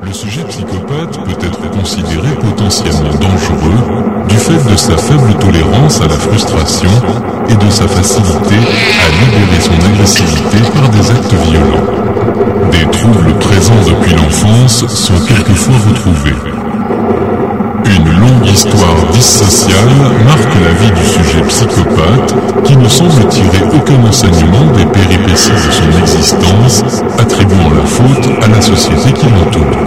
Le sujet psychopathe peut être considéré potentiellement dangereux du fait de sa faible tolérance à la frustration et de sa facilité à libérer son agressivité par des actes violents. Des troubles présents depuis l'enfance sont quelquefois retrouvés. Une longue histoire dissociale marque la vie du sujet psychopathe qui ne semble tirer aucun enseignement des péripéties de son existence, attribuant la faute à la société qui l'entoure.